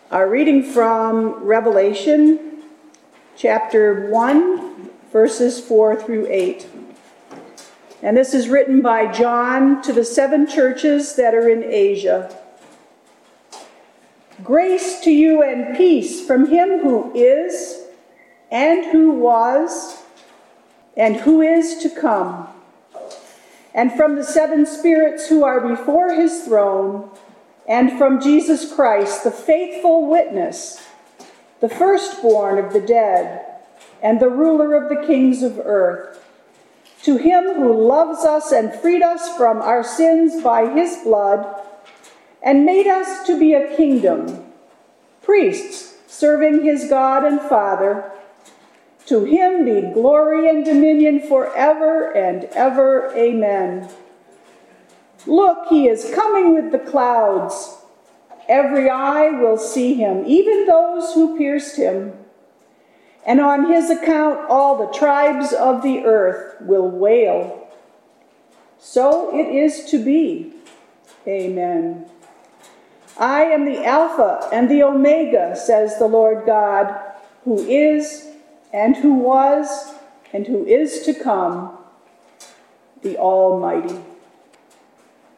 Our reading from Revelation chapter 1, verses 4 through 8. And this is written by John to the 7 churches that are in Asia. Grace to you and peace from him who is, and who was, and who is to come, and from the 7 spirits who are before his throne, and from Jesus Christ, the faithful witness, the firstborn of the dead, and the ruler of the kings of earth. To him who loves us and freed us from our sins by his blood, and made us to be a kingdom, priests serving his God and Father, to him be glory and dominion forever and ever. Amen. Look, he is coming with the clouds. Every eye will see him, even those who pierced him. And on his account, all the tribes of the earth will wail. So it is to be. Amen. I am the Alpha and the Omega, says the Lord God, who is, and who was, and who is to come, the Almighty.